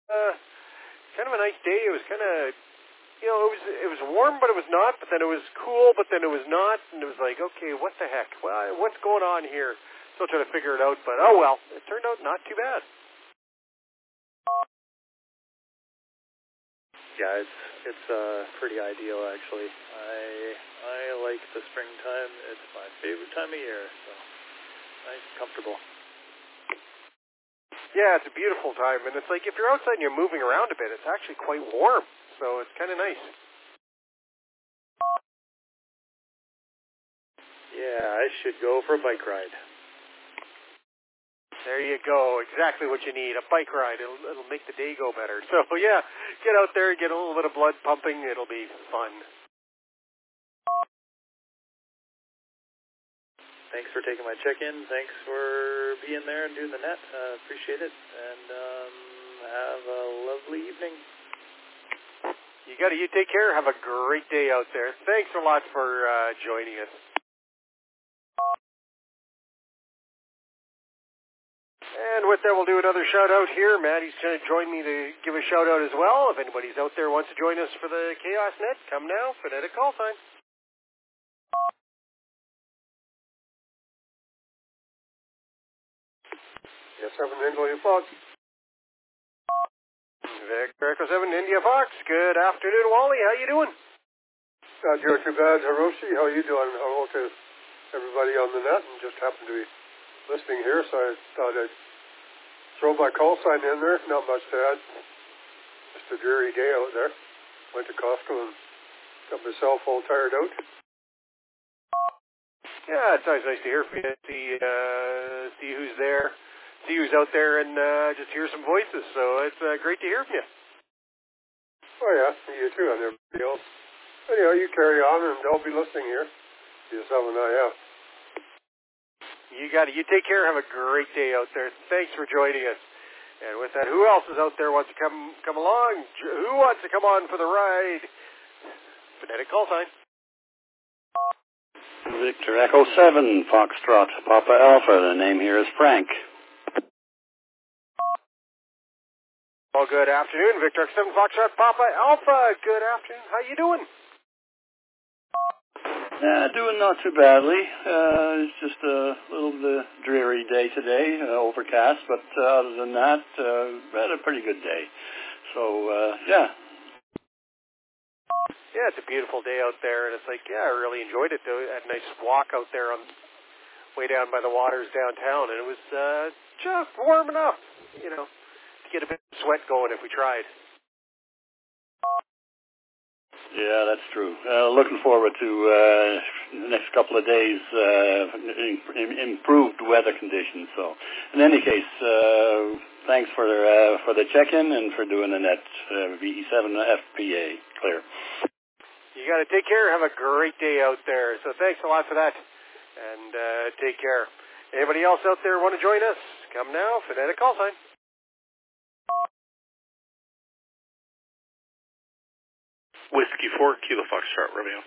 kind of a nice day. It was kind of, it was warm, but it was not. But then it was cool, but then it was not. And it was like, okay, what the heck? Well, what's going on here? Still trying to figure it out, but oh well. It turned out not too bad. Yeah, it's pretty ideal actually. I like the springtime. It's my favorite time of year. So nice, and comfortable. Yeah, it's a beautiful time, and it's like if you're outside and you're moving around a bit, it's actually quite warm, so it's kind of nice. Yeah, I should go for a bike ride. There you go, exactly what you need, a bike ride. It'll make the day go better. So yeah, get out there, get a little bit of blood pumping, it'll be fun. Thanks for taking my check-in. Thanks for being there and doing the net. Appreciate it. And have a lovely evening. You got it. You take care. Have a great day out there. Thanks a lot for joining us. And with that, we'll do another shout-out here. Maddie's going to join me to give a shout-out as well. If anybody's out there wants to join us for the Chaos Net, come now. Phonetic call sign. Yes, 7 India Fox. Victor Echo 7 India Fox. Good afternoon, Wally. How you doing? Not doing too bad. Hiroshi, how you doing? Hello to everybody on the net, and just happened to be listening here, so I thought I'd throw my call sign in there. Not much to add. Just a dreary day out there. Went to Costco and got myself all tired out. Yeah, it's always nice to hear from you. See who's there. See who's out there and just hear some voices. So it's great to hear from you. Oh, yeah. You too and everybody else. Anyhow, you carry on, and I'll be listening here. Yes, and I have. You got it. You take care. Have a great day out there. Thanks for joining us. And with that, who else is out there wants to come along? Who wants to come on for the ride? Phonetic call sign. Victor Echo 7, Foxtrot, Papa Alpha. The name here is Frank. Well, good afternoon, Victor Echo 7, Foxtrot, Papa Alpha. Good afternoon. How you doing? Doing not too badly. It's just a little bit dreary day today, overcast, but other than that, had a pretty good day. So, yeah. Yeah, it's a beautiful day out there, and it's like, yeah, I really enjoyed it. I had a nice walk out there on way down by the waters downtown, and it was just warm enough, to get a bit of sweat going if we tried. Yeah, that's true. Looking forward to the next couple of days, improved weather conditions. So, in any case, thanks for the check-in and for doing the net VE7 FPA clear. You got to take care. Have a great day out there. So thanks a lot for that, and take care. Anybody else out there want to join us? Come now. Phonetic call sign. Whiskey 4, Kilo Foxtrot, Romeo.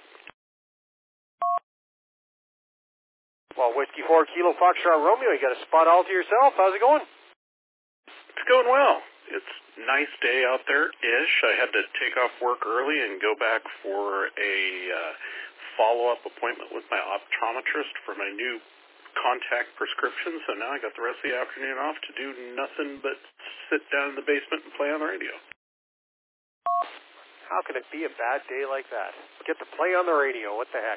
Well, Whiskey 4, Kilo Foxtrot, Romeo, you got a spot all to yourself. How's it going? It's going well. It's a nice day out there-ish. I had to take off work early and go back for a follow-up appointment with my optometrist for my new contact prescription, so now I got the rest of the afternoon off to do nothing but sit down in the basement and play on the radio. How can it be a bad day like that? Get to play on the radio. What the heck?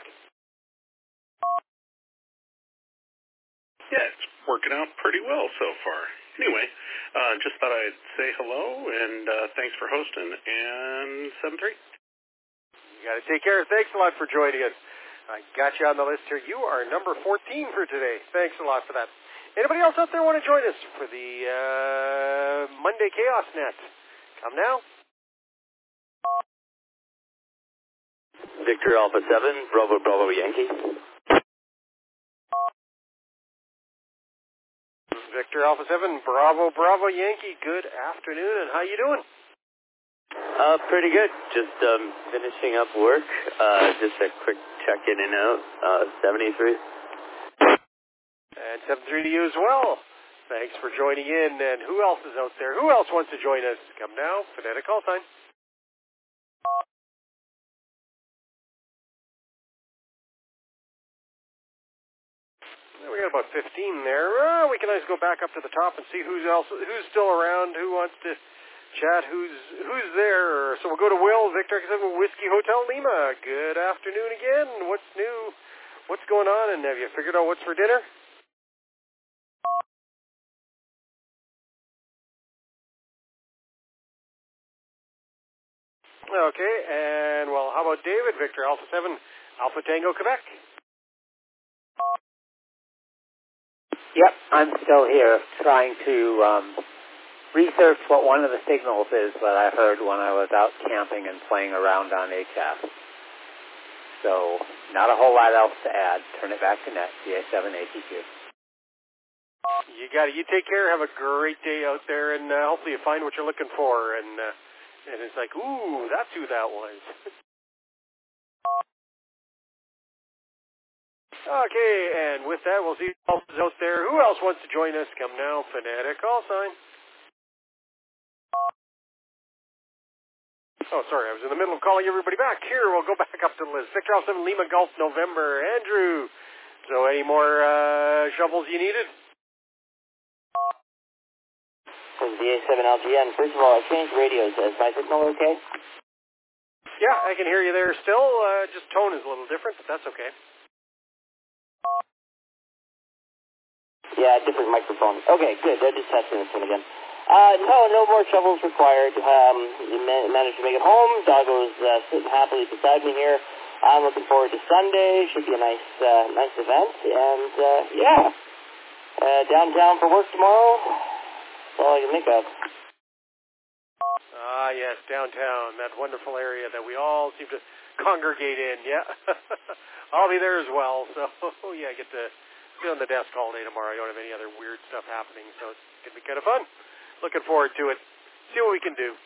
Yeah, it's working out pretty well so far. Anyway, just thought I'd say hello, and thanks for hosting, and 7-3. You got to take care. Thanks a lot for joining us. I got you on the list here. You are number 14 for today. Thanks a lot for that. Anybody else out there want to join us for the Monday Chaos Net? Come now. Victor Alpha 7, Bravo Bravo Yankee. Victor Alpha 7, Bravo Bravo Yankee. Good afternoon, and how you doing? Pretty good. Just finishing up work. Just a quick check-in and out. 73. And 73 to you as well. Thanks for joining in. And who else is out there? Who else wants to join us? Come now, phonetic call sign. We got about 15 there. We can always go back up to the top and see who's still around, who wants to chat, who's there. So we'll go to Will, Victor X7 Whiskey Hotel Lima. Good afternoon again. What's new? What's going on? And have you figured out what's for dinner? Okay, and well, how about David, Victor Alpha 7 Alpha Tango Quebec? Yep, I'm still here trying to research what one of the signals is that I heard when I was out camping and playing around on HF. So, not a whole lot else to add. Turn it back to net, CA7ATQ. You got it. You take care. Have a great day out there, and hopefully you find what you're looking for. And it's like, ooh, that's who that was. Okay, and with that, we'll see who else is out there. Who else wants to join us? Come now, phonetic call sign. Oh, sorry, I was in the middle of calling everybody back. Here, we'll go back up to the list. Victor Alpha 7 Lima Golf November. Andrew, so any more shovels you needed? This is the A7LGN. First of all, I changed radios. Is my signal okay? Yeah, I can hear you there still. Just tone is a little different, but that's okay. Yeah, different microphone. Okay, good. They're just testing this one again. No more shovels required. You managed to make it home. Doggo's sitting happily beside me here. I'm looking forward to Sunday. Should be a nice event. And, downtown for work tomorrow. That's all I can think of. Ah, yes, downtown, that wonderful area that we all seem to congregate in, yeah. I'll be there as well, so, yeah, I get to sit on the desk all day tomorrow. I don't have any other weird stuff happening, so it's going to be kind of fun. Looking forward to it. See what we can do.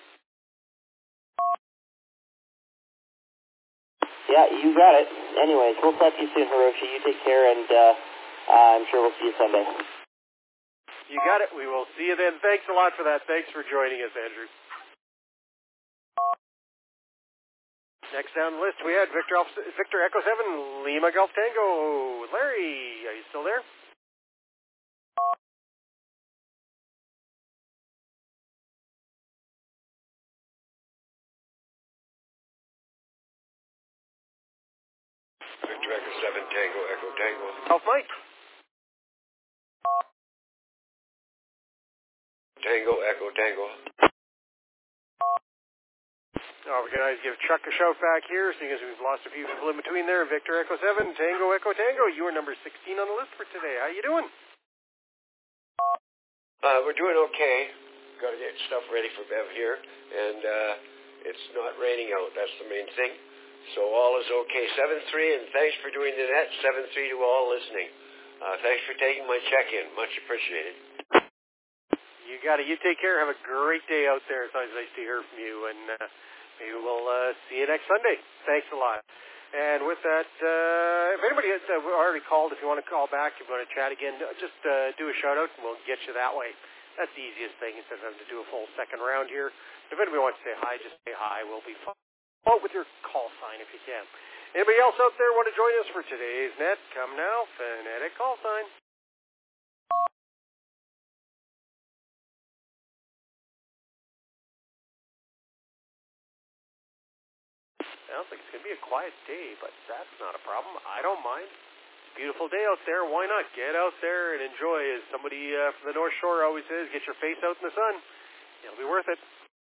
Yeah, you got it. Anyways, we'll talk to you soon, Hiroshi. You take care, and I'm sure we'll see you Sunday. You got it. We will see you then. Thanks a lot for that. Thanks for joining us, Andrew. Next down the list, we had Victor Echo 7, Lima Golf Tango. Larry, are you still there? Victor Echo 7, Tango, Echo Tango. Golf Mike. Tango, Echo Tango. Oh, we can always give Chuck a shout back here, seeing as we've lost a few people in between there. Victor Echo 7, Tango, Echo Tango. You are number 16 on the list for today. How you doing? We're doing okay. Got to get stuff ready for Bev here, and it's not raining out. That's the main thing. So all is okay. 7-3, and thanks for doing the net. 7-3 to all listening. Thanks for taking my check-in. Much appreciated. You got it. You take care. Have a great day out there. It's always nice to hear from you, and maybe we'll see you next Sunday. Thanks a lot. And with that, if anybody has already called, if you want to call back, if you want to chat again, just do a shout-out, and we'll get you that way. That's the easiest thing instead of having to do a full second round here. If anybody wants to say hi, just say hi. We'll be fine. Follow with your call sign if you can. Anybody else out there want to join us for today's net? Come now, phonetic call sign. Sounds like it's going to be a quiet day, but that's not a problem. I don't mind. It's a beautiful day out there. Why not? Get out there and enjoy. As somebody from the North Shore always says, get your face out in the sun. It'll be worth it.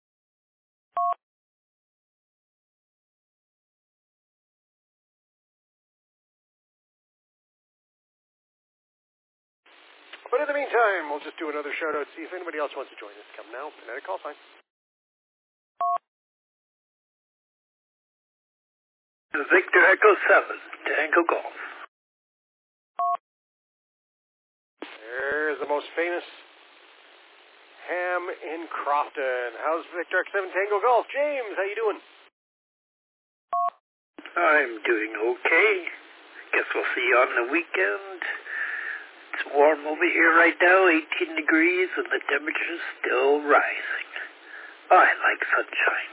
But in the meantime, we'll just do another shout-out, see if anybody else wants to join us. Come now, phonetic call sign. Victor Echo 7, Tango Golf. There's the most famous ham in Crofton. How's Victor Echo 7 Tango Golf? James, how you doing? I'm doing okay. Guess we'll see you on the weekend. It's warm over here right now, 18 degrees, and the temperature's still rising. I like sunshine.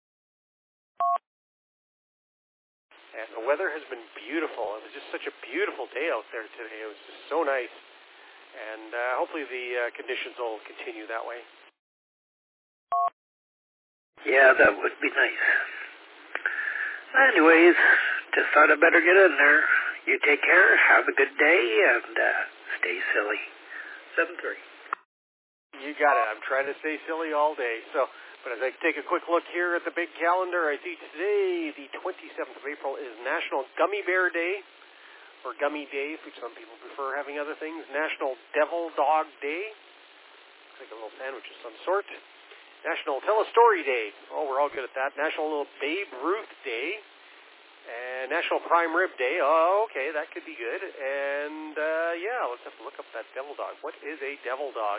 And the weather has been beautiful. It was just such a beautiful day out there today. It was just so nice. And hopefully the conditions will continue that way. Yeah, that would be nice. Anyways, just thought I'd better get in there. You take care, have a good day, and stay silly. 7-3. You got it. I'm trying to stay silly all day. But as I take a quick look here at the big calendar, I see today, the 27th of April, is National Gummy Bear Day, or Gummy Days, which some people prefer having other things. National Devil Dog Day. Looks like a little sandwich of some sort. National Tell a Story Day. Oh, we're all good at that. National Little Babe Ruth Day. And National Prime Rib Day. Oh, okay, that could be good. And, yeah, let's have to look up that devil dog. What is a devil dog?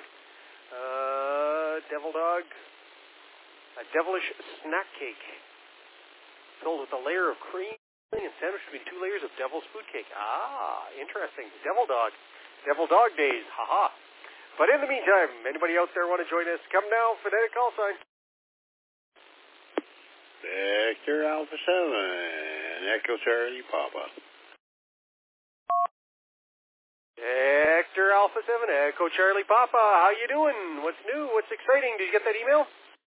Devil dog. A devilish snack cake filled with a layer of cream and sandwiched between two layers of devil's food cake. Ah, interesting. Devil dog. Devil dog days. Ha-ha. But in the meantime, anybody out there want to join us? Come now, phonetic call sign. Victor Alpha 7, Echo Charlie Papa. Victor Alpha 7, Echo Charlie Papa. How you doing? What's new? What's exciting? Did you get that email?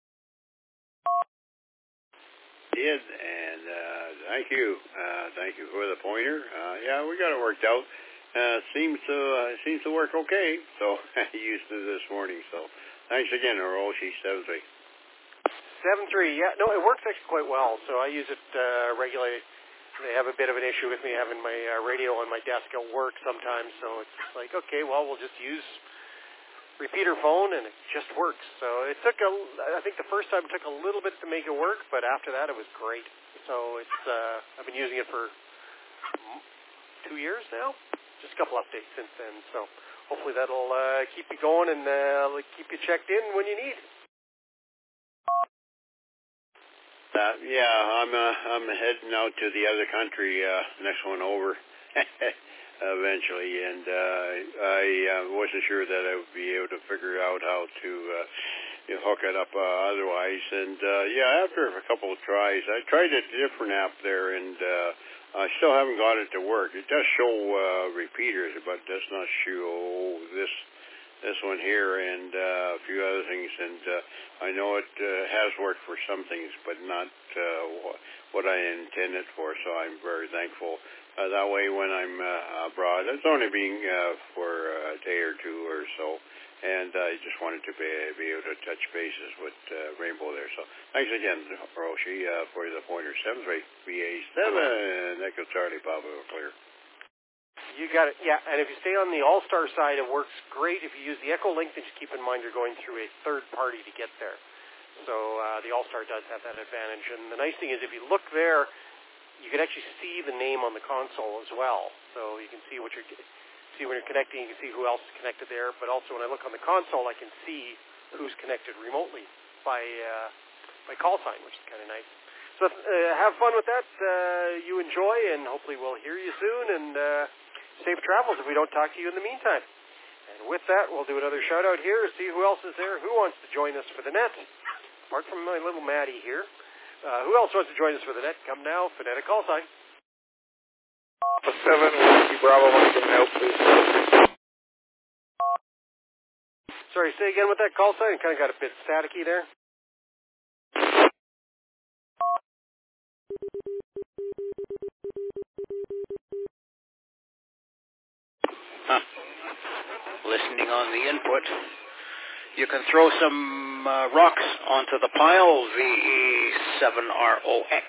Did, and thank you. Thank you for the pointer. Yeah, we got it worked out. Seems to work okay. So I used it this morning. So thanks again, Oroshi 7-3. 7-3. Yeah, no, it works actually quite well. So I use it regularly. They have a bit of an issue with me having my radio on my desk at work sometimes. So it's like, okay, well, we'll just use repeater phone, and it just works. So it took I think the first time it took a little bit to make it work, but after that it was great. So it's I've been using it for 2 years now, just a couple updates since then. So hopefully that'll keep you going and keep you checked in when you need. Yeah, I'm heading out to the other country, next one over. Eventually, and I wasn't sure that I would be able to figure out how to hook it up otherwise. And yeah, after a couple of tries, I tried a different app there, and I still haven't got it to work. It does show repeaters, but it does not show this one here and a few other things. And I know it has worked for some things, but not what I intended for. So I'm very thankful. That way when I'm abroad, it's only being for a day or two or so, and I just wanted to be able to touch bases with Rainbow there. So thanks again, Roshi, for the pointer. 7-3, BA7, Echo Charlie, Papa, clear. You got it. Yeah, and if you stay on the All-Star side, it works great. If you use the Echo Link, then just keep in mind you're going through a third party to get there. So the All-Star does have that advantage. And the nice thing is if you look there, you can actually see the name on the console as well. So you can see when you're connecting, you can see who else is connected there. But also when I look on the console, I can see who's connected remotely by call sign, which is kind of nice. So have fun with that. You enjoy, and hopefully we'll hear you soon. And safe travels if we don't talk to you in the meantime. And with that, we'll do another shout-out here, see who else is there, who wants to join us for the net. Apart from my little Maddie here. Who else wants to join us for the net? Come now, phonetic call sign. 7, Whiskey Bravo, want to help, please. Sorry, say again with that call sign. Kind of got a bit staticky there. Listening on the input. You can throw some rocks onto the pile, VE7ROX.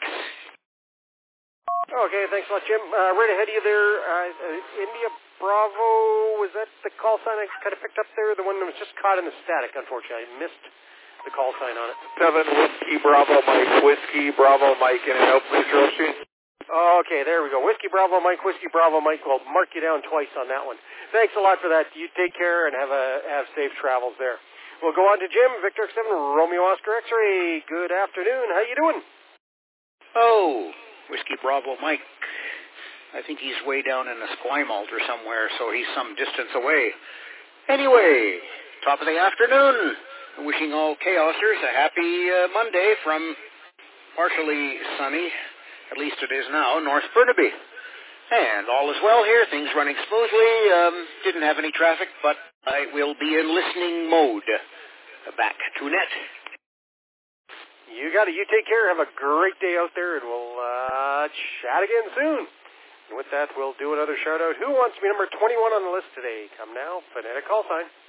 Okay, thanks a lot, Jim. Right ahead of you there, India Bravo, was that the call sign I kind of picked up there? The one that was just caught in the static, unfortunately. I missed the call sign on it. 7, Whiskey Bravo, Mike, Whiskey Bravo, Mike, and help, please, Roshi. Okay, there we go. Whiskey Bravo, Mike, Whiskey Bravo, Mike. We'll mark you down twice on that one. Thanks a lot for that. You take care and have safe travels there. We'll go on to Jim, Victor X7, Romeo Oscar X-Ray. Good afternoon. How you doing? Oh, Whiskey Bravo, Mike. I think he's way down in Esquimalt or somewhere, so he's some distance away. Anyway, top of the afternoon. Wishing all Chaosers a happy Monday from partially sunny, at least it is now, North Burnaby. And all is well here, things running smoothly. Didn't have any traffic, but I will be in listening mode. Back to net. You got it. You take care. Have a great day out there, and we'll chat again soon. And with that, we'll do another shout-out. Who wants to be number 21 on the list today? Come now, phonetic call sign.